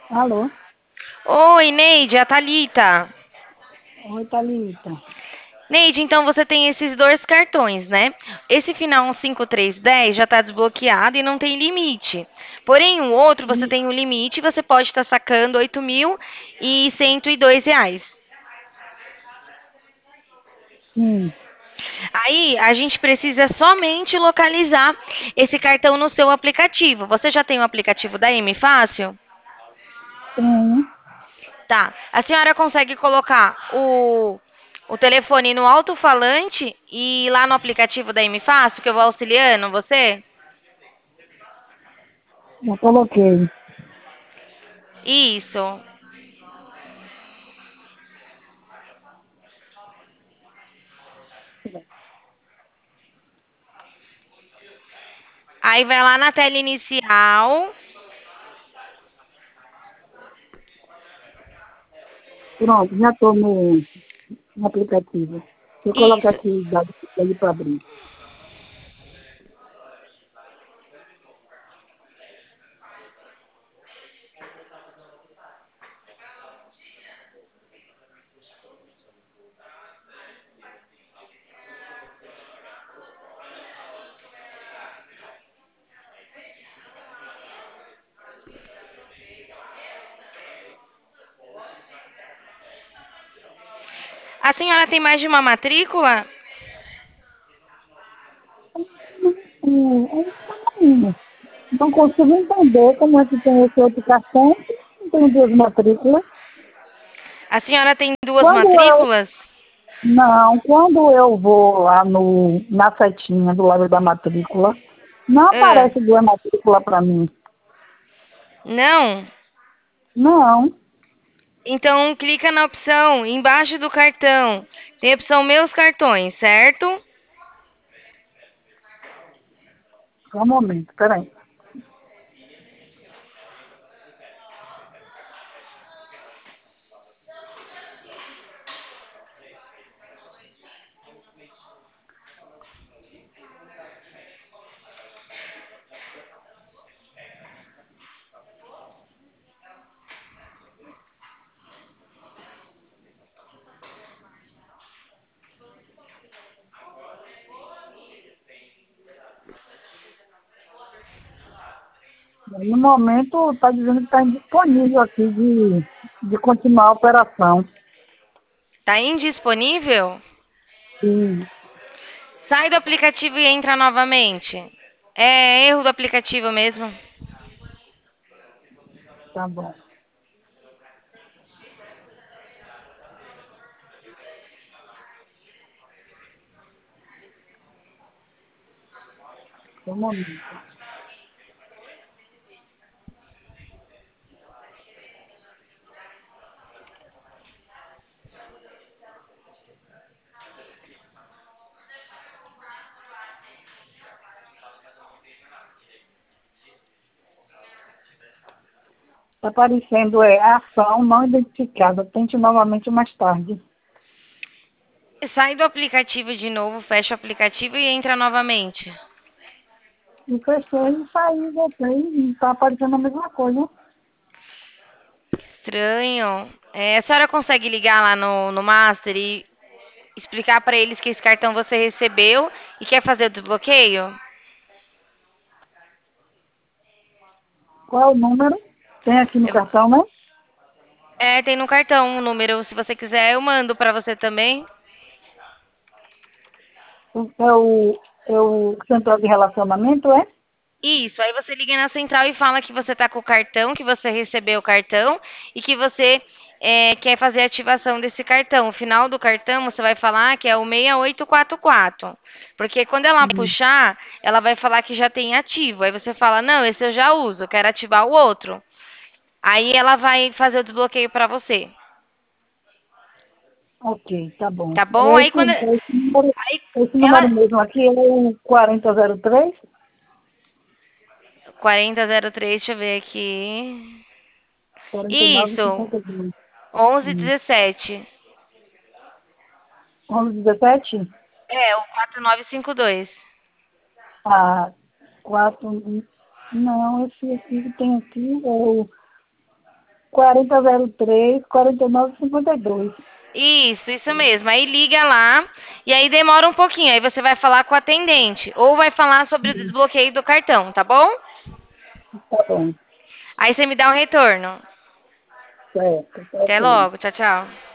Alô? Oi, Neide, a Thalita. Oi, Thalita. Neide, então você tem esses dois cartões, né? Esse final 5310 já está desbloqueado e não tem limite. Porém, o outro você E- tem um limite e você pode estar sacando R$ 8.102. Sim, Aí, a gente precisa somente localizar esse cartão no seu aplicativo. Você já tem o aplicativo da M Fácil? tenho. Tá. A senhora consegue colocar o telefone no alto-falante e ir lá no aplicativo da M Fácil, que eu vou auxiliando você? Já coloquei. Isso. Aí vai lá na tela inicial. Pronto, já estou no aplicativo. Deixa eu colocar Isso. aqui os dados dele para abrir. A senhora tem mais de uma matrícula? É isso. Não consigo entender como é que tem esse outro cartão. Não tem duas matrículas. A senhora tem duas Quando eu, matrículas? não, quando eu vou lá na setinha do lado da matrícula, não Ah, aparece duas matrículas para mim. não? Não, Então clica na opção embaixo do cartão. Tem a opção Meus cartões, certo? só um momento, peraí. No momento, está dizendo que está indisponível aqui de continuar a operação. Tá indisponível? Sim, Sai do aplicativo e entra novamente. É erro do aplicativo mesmo. tá bom. Só um momento. Está aparecendo ação não identificada. Tente novamente mais tarde. Sai do aplicativo de novo, fecha o aplicativo e entra novamente. E fechei e saí, voltei e está aparecendo a mesma coisa. Estranho. A senhora consegue ligar lá no Master e explicar para eles que esse cartão você recebeu e quer fazer o desbloqueio? Qual é o número? Tem aqui no cartão, né? Tem no cartão o número. Se você quiser, eu mando para você também. É o central de relacionamento, é? Isso, aí você liga na central e fala que você tá com o cartão, que você recebeu o cartão e que você quer fazer a ativação desse cartão. O final do cartão você vai falar que é o 6844. Porque quando ela Sim. puxar, ela vai falar que já tem ativo. Aí você fala, não, esse eu já uso, quero ativar o outro. Aí ela vai fazer o desbloqueio para você. Ok, tá bom. Tá bom? Aí quando. Aí Esse número ela. mesmo aqui é o 4003, 4003, deixa eu ver aqui. Isso, 4952. 1117. 1117? É, o 4952. Ah, 4. Não, esse aqui que tem aqui é o. 4003 4952. Isso mesmo. Aí liga lá e aí demora um pouquinho. Aí você vai falar com o atendente ou vai falar sobre o desbloqueio do cartão, tá bom? Tá bom, Aí você me dá um retorno. certo, tá Até bom. logo. Tchau, tchau.